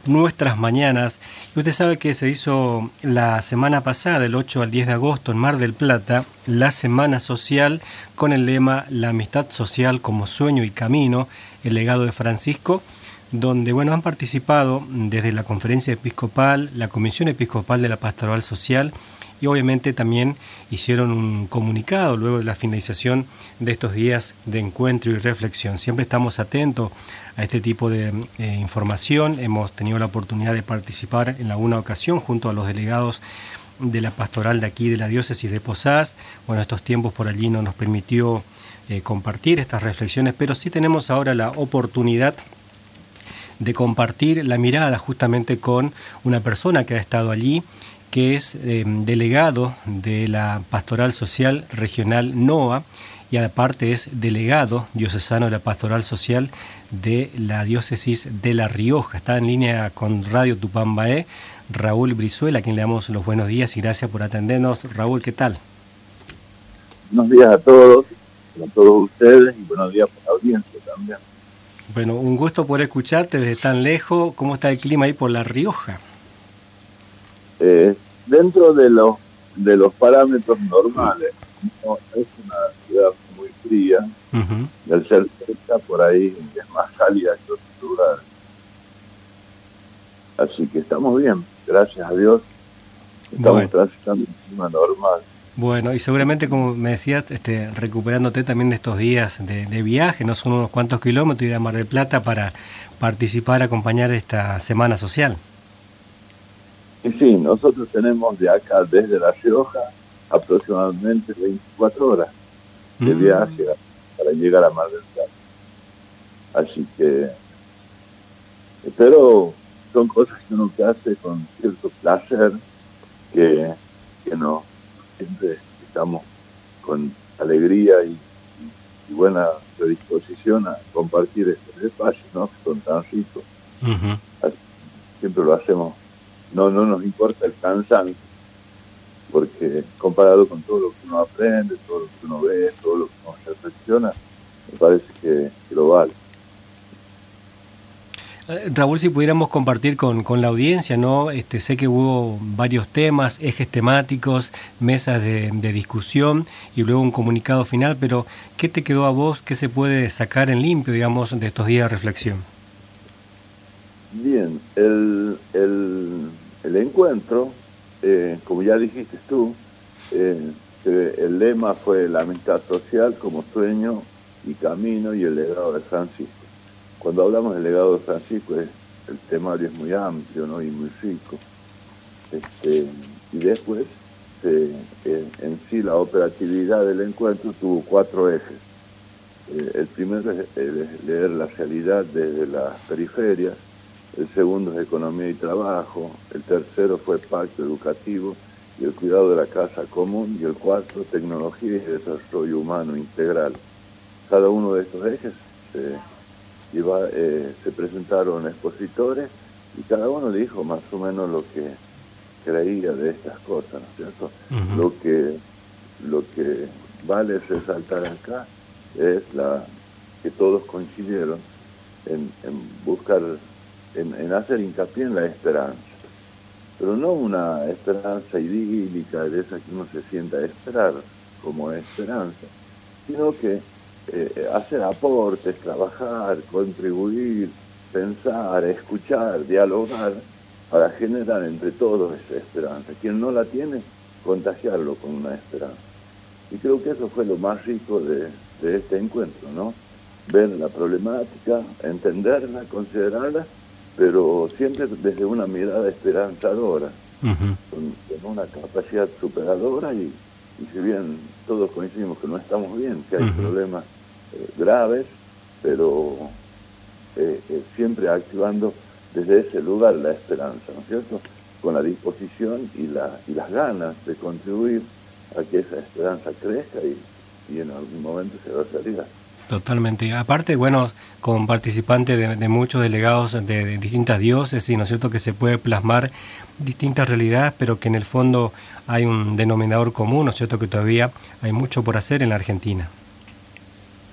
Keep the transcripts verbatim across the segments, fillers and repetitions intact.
Nuestras Mañanas. Y usted sabe que se hizo la semana pasada, del ocho al diez de agosto, en Mar del Plata, la Semana Social con el lema La amistad social como sueño y camino, el legado de Francisco, donde bueno, han participado desde la Conferencia Episcopal, la Comisión Episcopal de la Pastoral Social, y obviamente también hicieron un comunicado luego de la finalización de estos días de encuentro y reflexión. Siempre estamos atentos a este tipo de eh, información. Hemos tenido la oportunidad de participar en alguna ocasión junto a los delegados de la pastoral de aquí de la diócesis de Posadas. Bueno, estos tiempos por allí no nos permitió eh, compartir estas reflexiones, pero sí tenemos ahora la oportunidad de compartir la mirada justamente con una persona que ha estado allí, que es eh, delegado de la Pastoral Social Regional NOA y aparte es delegado diocesano de la Pastoral Social de la Diócesis de La Rioja. Está en línea con Radio Tupambaé, Raúl Brizuela, a quien le damos los buenos días y gracias por atendernos. Raúl, ¿qué tal? Buenos días a todos, a todos ustedes y buenos días por la audiencia también. Bueno, un gusto poder escucharte desde tan lejos. ¿Cómo está el clima ahí por La Rioja? Eh, dentro de los de los parámetros normales, no es una ciudad muy fría, uh-huh. Y al ser cerca por ahí es más cálida que otros lugares. Así que estamos bien, gracias a Dios, estamos bueno. transitando un clima normal. Bueno, y seguramente, como me decías, este, recuperándote también de estos días de, de viaje, no son unos cuantos kilómetros, ir a Mar del Plata para participar, acompañar esta Semana Social. Y sí, nosotros tenemos de acá, desde La Rioja, aproximadamente veinticuatro horas de viaje mm. para llegar a Mar del Plata. Así que, pero son cosas que uno que hace con cierto placer, que, que no siempre estamos con alegría y, y, y buena predisposición a compartir estos espacios, ¿no? Que son tan ricos. Uh-huh. Así, siempre lo hacemos. No, no nos importa el cansancio, porque comparado con todo lo que uno aprende, todo lo que uno ve, todo lo que uno reflexiona, me parece que, que lo vale. Raúl, si pudiéramos compartir con, con la audiencia, ¿no? Este, sé que hubo varios temas, ejes temáticos, mesas de, de discusión y luego un comunicado final, pero ¿qué te quedó a vos? ¿Qué se puede sacar en limpio, digamos, de estos días de reflexión? Bien, el, el, el encuentro, eh, como ya dijiste tú, eh, el lema fue la amistad social como sueño y camino y el legado de Francisco. Cuando hablamos del legado de Francisco, es, el temario es muy amplio, ¿no? Y muy rico. Este, y después, eh, eh, en sí, la operatividad del encuentro tuvo cuatro ejes. Eh, el primero es, es leer la realidad desde las periferias. El segundo es economía y trabajo, el tercero fue pacto educativo y el cuidado de la casa común, y el cuarto, tecnología y desarrollo humano integral. Cada uno de estos ejes eh, iba, eh, se presentaron expositores y cada uno dijo más o menos lo que creía de estas cosas, ¿no es cierto? Uh-huh. Lo que, lo que vale resaltar acá es la que todos coincidieron en, en buscar En, en hacer hincapié en la esperanza, pero no una esperanza idílica de esa que uno se sienta a esperar como esperanza, sino que eh, hacer aportes, trabajar, contribuir, pensar, escuchar, dialogar para generar entre todos esa esperanza. Quien no la tiene, contagiarlo con una esperanza. Y creo que eso fue lo más rico de, de este encuentro, ¿no? Ver la problemática, entenderla, considerarla, pero siempre desde una mirada esperanzadora, uh-huh. con, con una capacidad superadora y, y si bien todos coincidimos que no estamos bien, que hay uh-huh. problemas eh, graves, pero eh, eh, siempre activando desde ese lugar la esperanza, ¿no es cierto? Con la disposición y, la, y las ganas de contribuir a que esa esperanza crezca y, y en algún momento se va a realidad. Totalmente. Aparte, bueno, con participantes de, de muchos delegados de, de distintas diócesis, ¿no es cierto?, que se puede plasmar distintas realidades, pero que en el fondo hay un denominador común, ¿no es cierto?, que todavía hay mucho por hacer en la Argentina.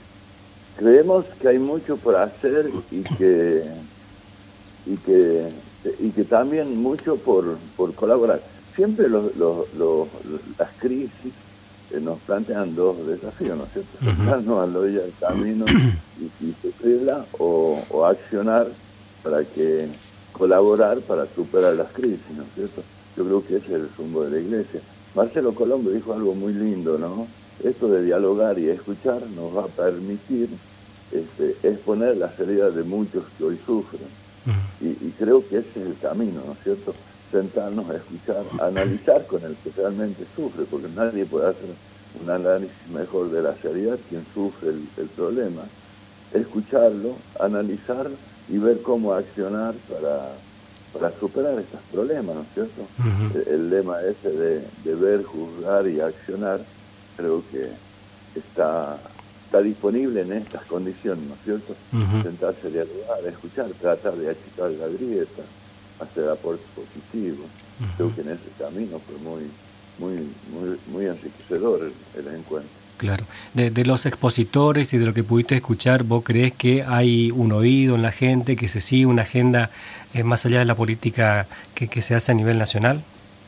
Creemos que hay mucho por hacer y que, y que y que también mucho por, por colaborar. Siempre los, los, los, las crisis eh, nos plantean dos desafíos, ¿no es cierto? Uh-huh. Sentarnos a la orilla del camino y, y sufrirla, o, o accionar para que colaborar para superar las crisis, ¿no es cierto? Yo creo que ese es el rumbo de la Iglesia. Marcelo Colombo dijo algo muy lindo, ¿no? Esto de dialogar y escuchar nos va a permitir este, exponer las heridas de muchos que hoy sufren. Uh-huh. Y, y creo que ese es el camino, ¿no es cierto? Sentarnos a escuchar, a analizar con el que realmente sufre, porque nadie puede hacer un análisis mejor de la realidad quien sufre el, el problema. Escucharlo, analizar y ver cómo accionar para, para superar estos problemas, ¿no es cierto? Uh-huh. El, el lema ese de, de ver, juzgar y accionar, creo que está, está disponible en estas condiciones, ¿no es cierto? Uh-huh. Sentarse a dialogar, escuchar, tratar de achicar la grieta, hacer aportes positivos. Uh-huh. Creo que en ese camino fue muy, muy, muy, muy enriquecedor el, el encuentro. Claro. De, de los expositores y de lo que pudiste escuchar, ¿vos creés que hay un oído en la gente, que se sigue una agenda eh, más allá de la política que, que se hace a nivel nacional?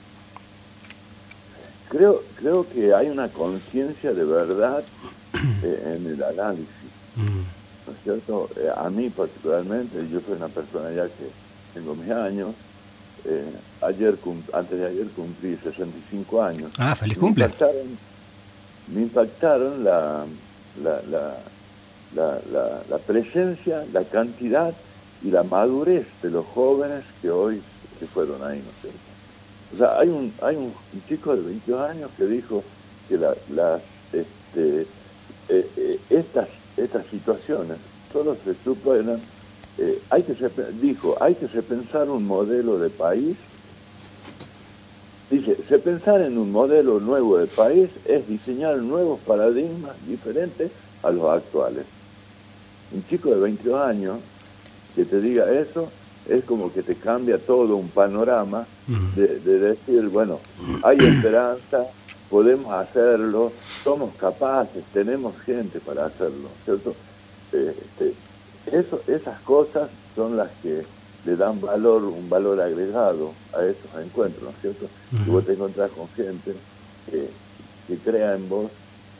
Creo, creo que hay una conciencia de verdad eh, en el análisis, mm. ¿no es cierto? Eh, a mí particularmente, yo soy una persona ya que tengo mis años, eh, ayer antes de ayer cumplí sesenta y cinco años. Ah, feliz cumple. Me impactaron, me impactaron la, la, la, la, la, la presencia, la cantidad y la madurez de los jóvenes que hoy que fueron ahí, ¿no es cierto? O sea, hay un hay un, un chico de veintidós años que dijo que la, las este, eh, eh, estas estas situaciones solo se superan, eh, hay que se, dijo, hay que repensar un modelo de país. Dice, repensar en un modelo nuevo de país es diseñar nuevos paradigmas diferentes a los actuales. Un chico de veintidós años que te diga eso, es como que te cambia todo un panorama de, de decir, bueno, hay esperanza, podemos hacerlo, somos capaces, tenemos gente para hacerlo, ¿cierto? Este, eso, esas cosas son las que le dan valor, un valor agregado a estos encuentros, ¿no es cierto? Uh-huh. Que vos te encontrás con gente que, que crea en vos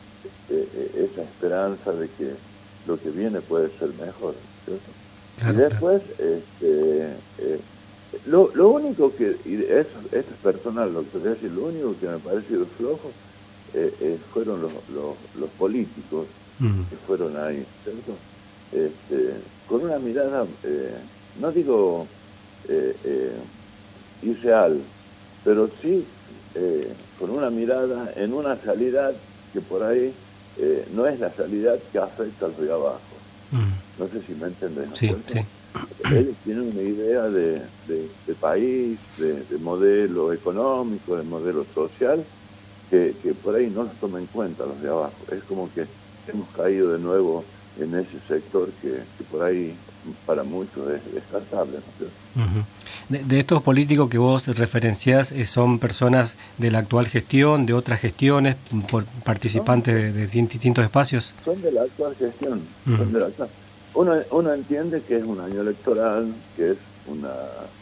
eh, esa esperanza de que lo que viene puede ser mejor, ¿cierto? Claro, y después, claro. este, eh, lo, lo único que, y eso, esto es personal, lo que te voy a decir, lo único que me ha parecido flojo eh, eh, fueron los, los, los políticos uh-huh. que fueron ahí, ¿cierto? Este, con una mirada, eh, no digo eh, eh, irreal, pero sí eh, con una mirada en una realidad que por ahí eh, no es la realidad que afecta al de abajo. No sé si me entendés, ¿no? Sí, sí. Ellos tienen una idea de, de, de país, de, de modelo económico, de modelo social, que, que por ahí no los toma en cuenta los de abajo. Es como que hemos caído de nuevo en ese sector que, que por ahí para muchos es descartable, ¿no es cierto? Uh-huh. De, de estos políticos que vos referenciás, ¿son personas de la actual gestión, de otras gestiones, por participantes no, de, de distintos espacios? Son de la actual gestión. Uh-huh. Son de la actual. Uno, uno entiende que es un año electoral, que es una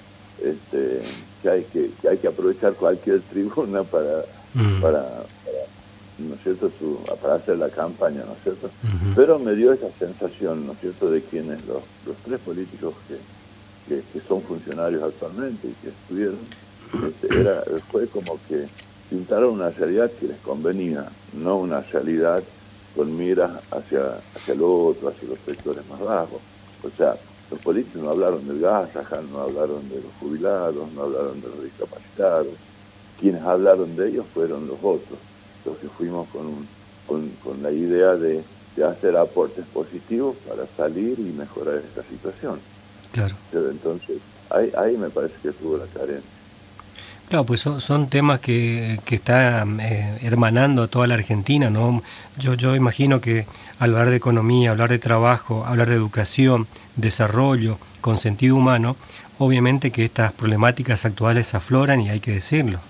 este, que hay que, que hay que aprovechar cualquier tribuna para, uh-huh. para, para ¿no es cierto?, Su, para hacer la campaña, ¿no es cierto? Uh-huh. Pero me dio esa sensación, ¿no es cierto?, de quienes los, los tres políticos que, que, que son funcionarios actualmente y que estuvieron, este, era, fue como que pintaron una realidad que les convenía, no una realidad con miras hacia, hacia el otro, hacia los sectores más bajos. O sea, los políticos no hablaron del gas, no hablaron de los jubilados, no hablaron de los discapacitados. Quienes hablaron de ellos fueron los otros, los que fuimos con, un, con, con la idea de, de hacer aportes positivos para salir y mejorar esta situación. Claro. Pero entonces, ahí, ahí me parece que estuvo la carencia. Claro, pues son, son temas que, que está eh, hermanando a toda la Argentina, ¿no? Yo, yo imagino que hablar de economía, hablar de trabajo, hablar de educación, desarrollo, con sentido humano, obviamente que estas problemáticas actuales afloran y hay que decirlo.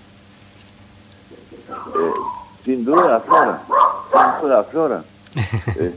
Eh, sin duda aflora, sin duda aflora. este,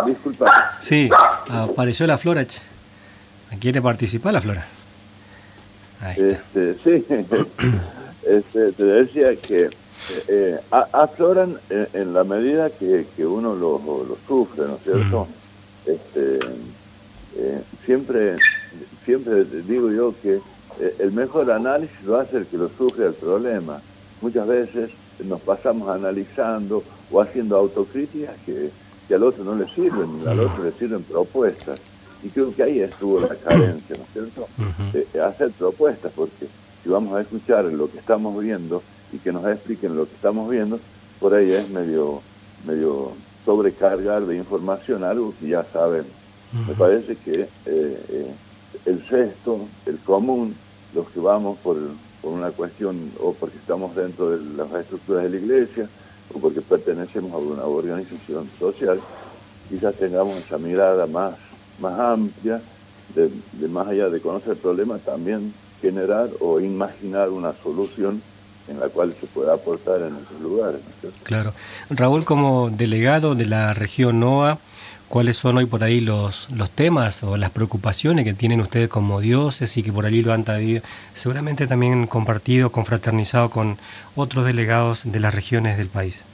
disculpa. Sí, apareció la Flora. ¿Quiere participar la Flora? Ahí está. Este, sí, este, te decía que eh, a- afloran en, en la medida que, que uno lo, lo sufre, ¿no es cierto? Mm. Este, eh, siempre, siempre digo yo que eh, el mejor análisis lo hace el que lo sufre el problema. Muchas veces nos pasamos analizando o haciendo autocríticas que, que al otro no le sirven, al otro le sirven propuestas. Y creo que ahí estuvo la carencia, ¿no es cierto? Uh-huh. Eh, hacer propuestas, porque si vamos a escuchar lo que estamos viendo y que nos expliquen lo que estamos viendo, por ahí es medio, medio sobrecargar de información algo que ya sabemos. Uh-huh. Me parece que eh, eh, el cesto, el común, los que vamos por, por una cuestión o porque estamos dentro de las estructuras de la iglesia o porque pertenecemos a una organización social, quizás tengamos esa mirada más más amplia, de, de más allá de conocer el problema, también generar o imaginar una solución en la cual se pueda aportar en esos lugares, ¿no es cierto? Claro. Raúl, como delegado de la región NOA, ¿cuáles son hoy por ahí los, los temas o las preocupaciones que tienen ustedes como diócesis y que por allí lo han traído, seguramente también compartido, confraternizado con otros delegados de las regiones del país?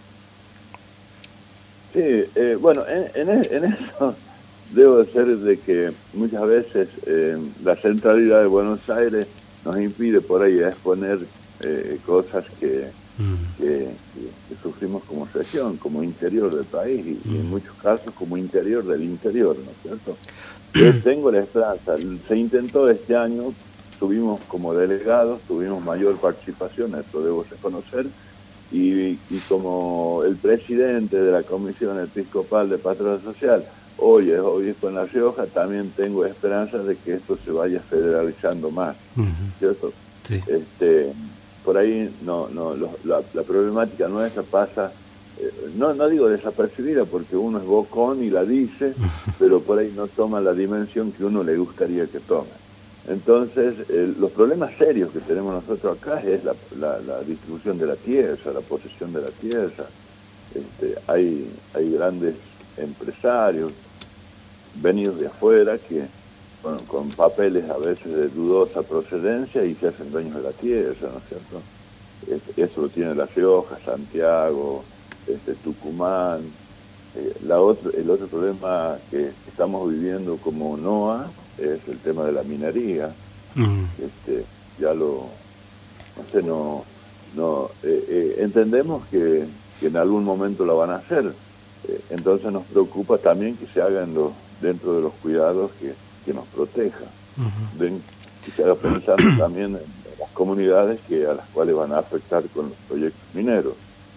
Sí, eh, bueno, en, en, en eso... Debo decir de que muchas veces eh, la centralidad de Buenos Aires nos impide por ahí exponer eh, cosas que, mm. que, que, que sufrimos como región, como interior del país y, mm. y en muchos casos como interior del interior, ¿no es cierto? Yo tengo la esperanza, se intentó este año, tuvimos como delegados, tuvimos mayor participación, esto debo reconocer, y, y como el presidente de la Comisión Episcopal de Pastoral Social, Hoy es obispo en La Rioja, también tengo esperanza de que esto se vaya federalizando más, uh-huh. ¿cierto? Sí. Este, por ahí no, no, lo, la, la problemática nuestra pasa, eh, no, no digo desapercibida porque uno es bocón y la dice, pero por ahí no toma la dimensión que uno le gustaría que tome. Entonces, eh, los problemas serios que tenemos nosotros acá es la, la, la distribución de la tierra, la posesión de la tierra. Este, hay, hay grandes empresarios venidos de afuera que bueno, con papeles a veces de dudosa procedencia y se hacen dueños de la tierra, ¿no es cierto? Es, eso lo tiene La Rioja, Santiago, este, Tucumán. Eh, la otro, el otro problema que estamos viviendo como NOA es el tema de la minería. Mm. Este, ya lo, no sé, no, no eh, eh, entendemos que, que en algún momento la van a hacer. Eh, entonces nos preocupa también que se hagan los, dentro de los cuidados que, que nos proteja. Uh-huh. Ven, que se haga pensando también en, en las comunidades que a las cuales van a afectar con los proyectos mineros.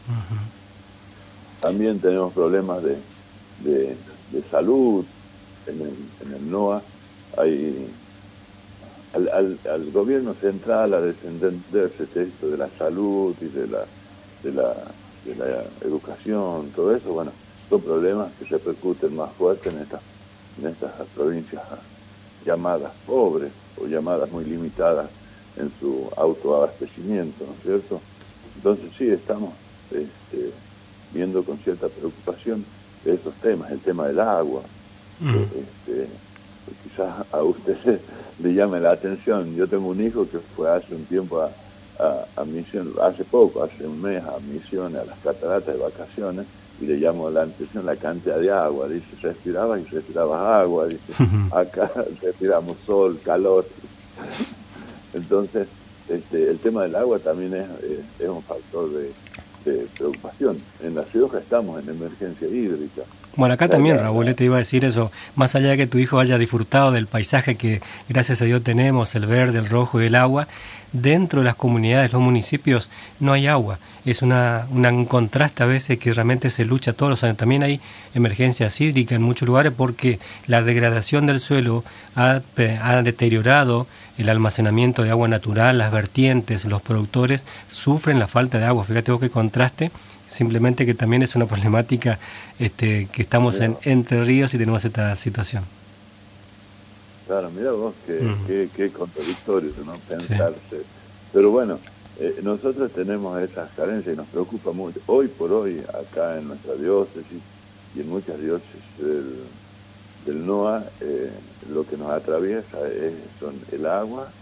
Uh-huh. También tenemos problemas de, de, de salud en el, en el NOA. Hay al, al, al gobierno central a desentenderse esto de la salud y de la, de la de la educación, todo eso, bueno, son problemas que se repercuten más fuerte en estas, en estas provincias llamadas pobres o llamadas muy limitadas en su autoabastecimiento, ¿no es cierto? Entonces sí, estamos este, viendo con cierta preocupación esos temas, el tema del agua, mm. este, quizás a usted le llame la atención. Yo tengo un hijo que fue hace un tiempo a A, a misión, hace poco, hace un mes, a misiones, a las cataratas de vacaciones, y le llamó la atención la cantidad de agua. Dice, respirabas y respirabas agua, dice, acá respiramos sol, calor. Entonces, este, el tema del agua también es, es, es un factor de, de preocupación. En La Rioja estamos en emergencia hídrica. Bueno, acá también, Raúl, te iba a decir eso, más allá de que tu hijo haya disfrutado del paisaje que gracias a Dios tenemos, el verde, el rojo y el agua, dentro de las comunidades, los municipios, no hay agua. Es una, una, un contraste a veces que realmente se lucha todos los años. También hay emergencias hídricas en muchos lugares porque la degradación del suelo ha, ha deteriorado el almacenamiento de agua natural, las vertientes, los productores sufren la falta de agua. Fíjate vos qué contraste. Simplemente que también es una problemática este, que estamos en Entre Ríos y tenemos esta situación. Claro, mira vos qué, uh-huh. qué, qué contradictorio, ¿no? Pensarse. Sí. Pero bueno, eh, nosotros tenemos esas carencias y nos preocupa mucho. Hoy por hoy, acá en nuestra diócesis y en muchas diócesis del, del NOA, eh, lo que nos atraviesa es, son el agua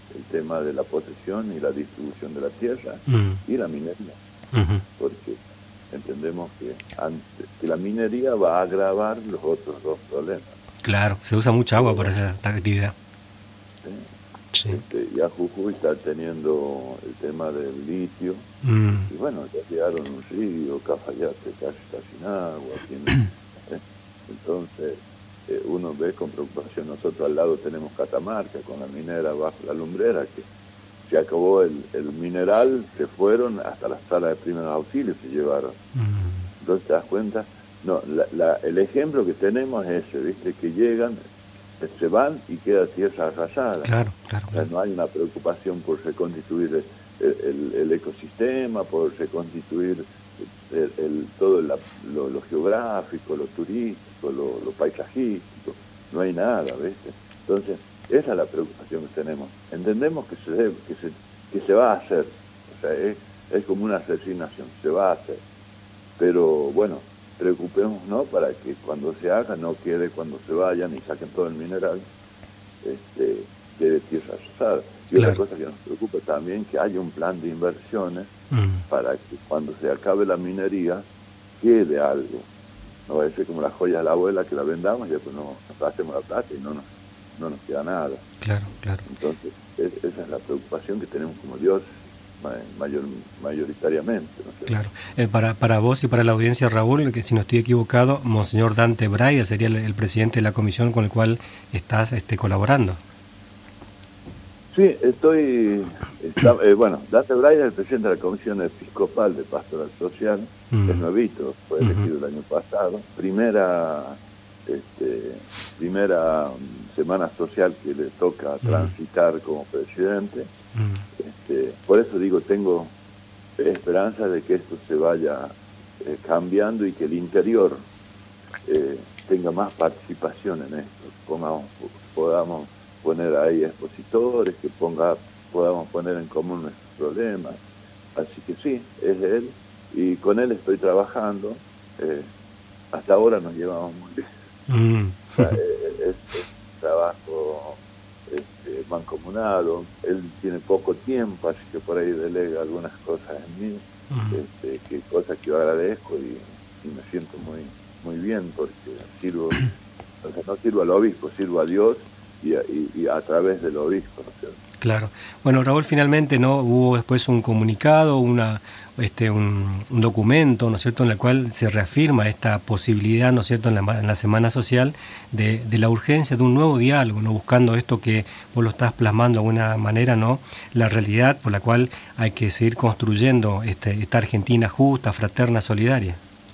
el tema de la posesión y la distribución de la tierra mm. y la minería. Uh-huh. Porque entendemos que, antes, que la minería va a agravar los otros dos problemas. Claro, se usa mucha agua para hacer esta actividad. Sí. Sí. Este, ya Jujuy está teniendo el tema del litio, mm. y bueno, ya llegaron un río, Cafayate casi está sin agua, tiene, ¿eh? Entonces eh, uno ve con preocupación, nosotros al lado tenemos Catamarca con la minera bajo la lumbrera, que se acabó el, el mineral, se fueron hasta la sala de primeros auxilios, se llevaron. Mm. Entonces te das cuenta, no, la, la, el ejemplo que tenemos es ese, ¿viste? Que llegan, se van y queda tierra arrasada. Claro, claro. O sea, no hay una preocupación por reconstituir el, el, el ecosistema, por reconstituir el, el, todo la, lo, lo geográfico, lo turístico, lo, lo paisajístico. No hay nada, ¿viste? Entonces, esa es la preocupación que tenemos. Entendemos que se debe, que se, que se va a hacer. O sea, es, es como una resignación, se va a hacer. Pero, bueno, preocupémonos, ¿no?, para que cuando se haga no quede cuando se vayan y saquen todo el mineral, este, quede tierra arrasada. Y claro. Otra cosa que nos preocupa también, que haya un plan de inversiones mm. para que cuando se acabe la minería quede algo. No va a ser como las joyas de la abuela, que la vendamos y después no, nos hacemos la plata y no nos, no nos queda nada. Claro, claro. Entonces, es, esa es la preocupación que tenemos como Dios. Mayor, mayoritariamente, ¿no sé? Claro. Eh, para, para vos y para la audiencia, Raúl, que si no estoy equivocado, Monseñor Dante Braida sería el, el presidente de la comisión con el cual estás este, colaborando. Sí, estoy, está, eh, bueno, Dante Braida es el presidente de la Comisión Episcopal de Pastoral Social, mm. es nuevito, fue elegido uh-huh. el año pasado, primera, este, primera semana social que le toca mm. transitar como presidente. Mm. Este, por eso digo, tengo esperanza de que esto se vaya eh, cambiando y que el interior eh, tenga más participación en esto. Pongamos, podamos poner ahí expositores, que ponga, podamos poner en común nuestros problemas. Así que sí, es él, y con él estoy trabajando. Eh, hasta ahora nos llevamos muy bien. Mm. O sea, eh, es, es un trabajo Este, mancomunado, él tiene poco tiempo, así que por ahí delega algunas cosas en mí, uh-huh. este, que cosas que yo agradezco y, y me siento muy muy bien porque sirvo, o sea, no sirvo al obispo, sirvo a Dios y a, y, y a través del obispo, ¿no es cierto? Claro. Bueno, Raúl, finalmente no hubo después un comunicado, una este un, un documento, ¿no es cierto?, en el cual se reafirma esta posibilidad, ¿no es cierto?, en la, en la Semana Social de, de la urgencia de un nuevo diálogo, ¿no?, buscando esto que vos lo estás plasmando de alguna manera, ¿no?, la realidad por la cual hay que seguir construyendo este, esta Argentina justa, fraterna, solidaria.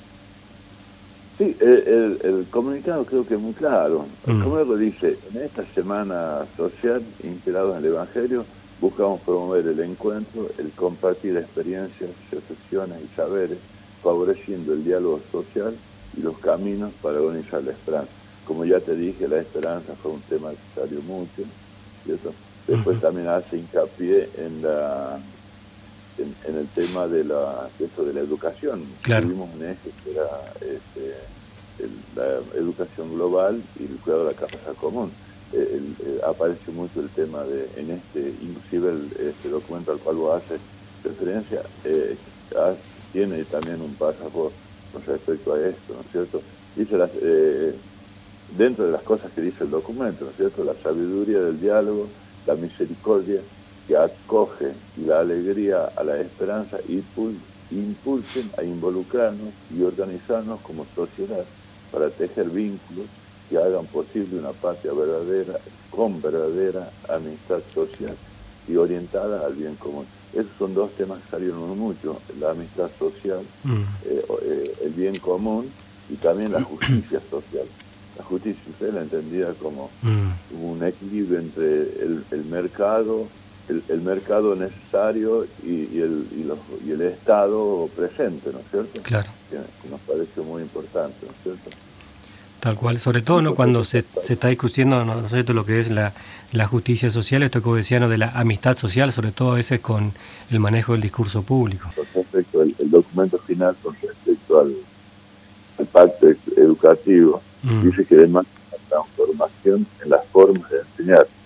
Sí, el, el, el comunicado creo que es muy claro. Mm. Como lo dice, en esta Semana Social, inspirados en el Evangelio, buscamos promover el encuentro, el compartir experiencias, reflexiones y saberes, favoreciendo el diálogo social y los caminos para organizar la esperanza. Como ya te dije, la esperanza fue un tema que salió mucho, ¿cierto? Después uh-huh. también hace hincapié en la en, en el tema de la de, eso, de la educación. Claro. Tuvimos un eje que era este, el, la educación global y el cuidado de la casa común. El, el, aparece mucho el tema de, en este, inclusive el, este documento al cual vos haces referencia, eh, tiene también un párrafo con respecto a esto, ¿no es cierto? Dice las, eh, dentro de las cosas que dice el documento, ¿no es cierto?, la sabiduría del diálogo, la misericordia que acoge y la alegría a la esperanza impul, impulsen a involucrarnos y organizarnos como sociedad para tejer vínculos que hagan posible una patria verdadera, con verdadera amistad social y orientada al bien común. Esos son dos temas que salieron mucho, la amistad social, mm. eh, eh, el bien común y también la justicia social. La justicia social la entendida como mm. un equilibrio entre el, el mercado, el, el mercado necesario y, y, el, y, los, y el Estado presente, ¿no es cierto? Claro. Que, que nos parece muy importante, ¿no es cierto? Tal cual, sobre todo no cuando se, se está discutiendo, ¿no, ¿no es cierto?, lo que es la, la justicia social, esto que decía, ¿no?, de la amistad social, sobre todo a veces con el manejo del discurso público. Con respecto al el documento final, con respecto al, al pacto educativo, mm. dice que además la transformación en las formas de enseñar,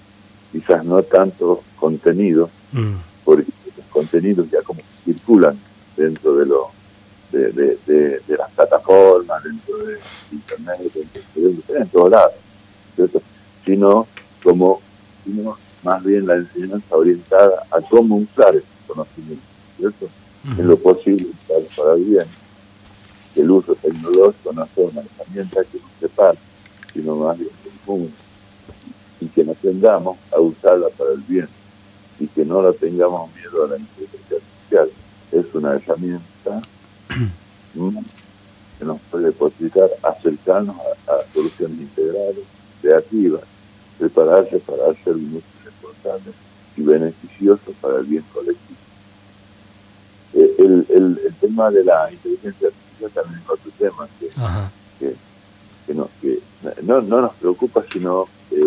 quizás no tanto contenido, mm. porque los contenidos ya como circulan dentro de lo de, de, de, de las plataformas, dentro de internet, dentro de, en todos lados, ¿cierto? Sino como sino más bien la enseñanza orientada a cómo usar ese conocimiento, ¿cierto? Mm. En lo posible usar para el bien. El uso tecnológico no sea una herramienta que nos separe, sino más bien común, y que nos aprendamos a usarla para el bien, y que no la tengamos miedo a la inteligencia artificial. Es una herramienta que nos puede posibilitar acercarnos a, a soluciones integrales, creativas, prepararse para hacer un uso responsable y beneficioso para el bien colectivo. Eh, el, el, el tema de la inteligencia artificial también es otro tema que, que, que, no, que no, no nos preocupa, sino eh,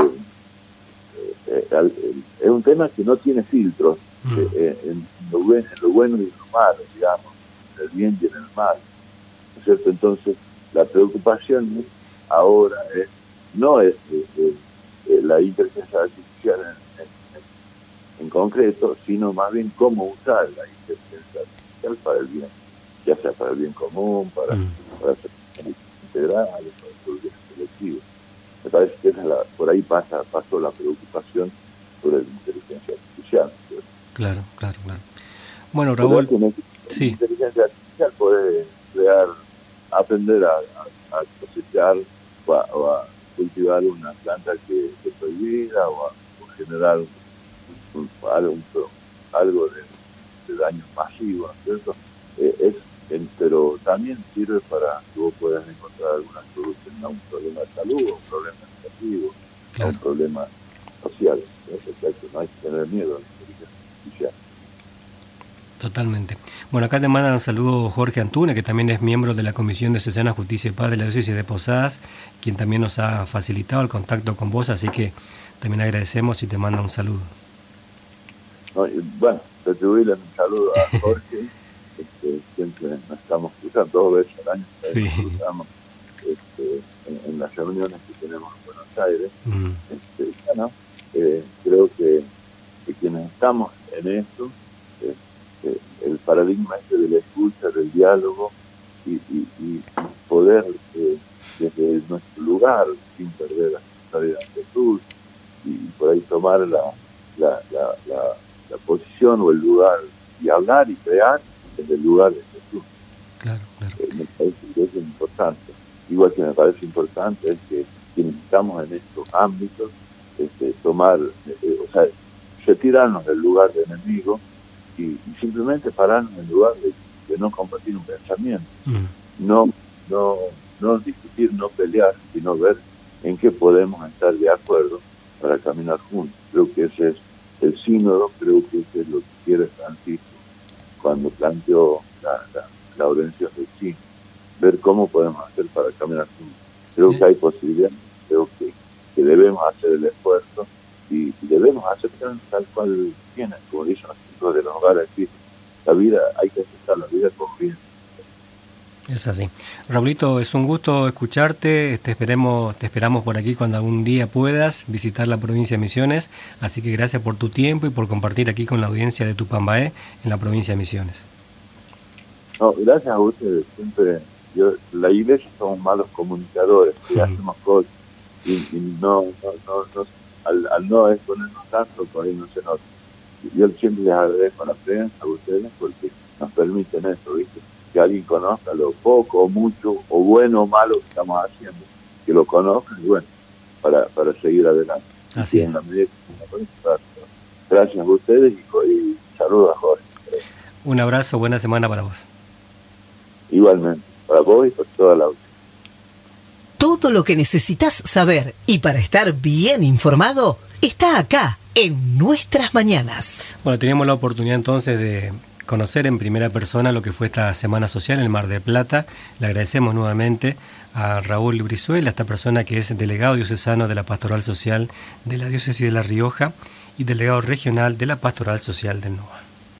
eh, eh, es un tema que no tiene filtros mm. eh, en, lo bueno, en lo bueno y en lo malo, digamos, en el bien y en el mal, ¿no es cierto? Entonces, la preocupación ahora es no es eh, eh, eh, la inteligencia artificial en, en, en, en concreto, sino más bien cómo usar la inteligencia artificial para el bien, ya sea para el bien común, para, mm. para hacer integrales, para el bien colectivo. Me parece que esa es la, por ahí pasa pasó la preocupación sobre la inteligencia artificial, ¿cierto? Claro, claro, claro. Bueno, Raúl, la sí. inteligencia artificial puede crear, aprender a, a, a cosechar o a, o a cultivar una planta que, que es prohibida o a o generar un, un, algo, un, algo de, de daños masivos, ¿cierto? Eh, es, en, pero también sirve para que vos puedas encontrar alguna solución a un problema de salud, a un problema educativo, claro. a un problema social. Exacto, no hay que tener miedo a la inteligencia artificial. Totalmente. Bueno, acá te mandan un saludo Jorge Antuna, que también es miembro de la Comisión de Diocesana Justicia y Paz de la Diócesis de Posadas, quien también nos ha facilitado el contacto con vos, así que también agradecemos y te manda un saludo. No, y, bueno, retribuirle un saludo a Jorge, este, siempre nos estamos cruzando dos veces al año, sí. nos cruzamos este, en, en las reuniones que tenemos en Buenos Aires. Mm. Este, bueno, eh, creo que, que quienes estamos en esto, eh, eh, el paradigma este de la escucha, del diálogo y, y, y poder eh, desde nuestro lugar, sin perder la centralidad de Jesús, y, y por ahí tomar la, la, la, la, la posición o el lugar y hablar y crear desde el lugar de Jesús. Claro, claro. Eh, me parece que eso es importante. Igual que me parece importante es que quienes estamos en estos ámbitos, este, tomar, eh, o sea, retirarnos del lugar de enemigo y, y simplemente pararnos en lugar de, de no compartir un pensamiento, mm. no, no, no discutir, no pelear, sino ver en qué podemos estar de acuerdo para caminar juntos. Creo que ese es el sínodo, creo que ese es lo que quiere Francisco cuando planteó la, la, la audiencia del sínodo, ver cómo podemos hacer para caminar juntos. Creo sí. que hay posibilidades, creo que, que debemos hacer el esfuerzo y, y debemos aceptar tal cual viene, como dicen los chicos de los hogares, la vida, hay que aceptar la vida con bien. Es así. Raulito, es un gusto escucharte, te esperemos, te esperamos por aquí cuando algún día puedas visitar la provincia de Misiones, así que gracias por tu tiempo y por compartir aquí con la audiencia de Tupambaé en la provincia de Misiones. No, gracias a ustedes, siempre, yo, la iglesia somos malos comunicadores, que sí. hacemos cosas y, y no, no, no, no al, al no exponernos tanto, por ahí no se nota. Yo siempre les agradezco a la prensa, a ustedes, porque nos permiten eso, ¿viste? Que alguien conozca lo poco o mucho, o bueno o malo que estamos haciendo, que lo conozcan y bueno, para, para seguir adelante. Así es. Gracias a ustedes y, y saludos a Jorge. Un abrazo, buena semana para vos. Igualmente, para vos y para toda la audiencia. Todo lo que necesitas saber y para estar bien informado está acá, en Nuestras Mañanas. Bueno, teníamos la oportunidad entonces de conocer en primera persona lo que fue esta Semana Social en el Mar del Plata. Le agradecemos nuevamente a Raúl Brizuela, esta persona que es delegado diocesano de la Pastoral Social de la Diócesis de La Rioja y delegado regional de la Pastoral Social del N O A.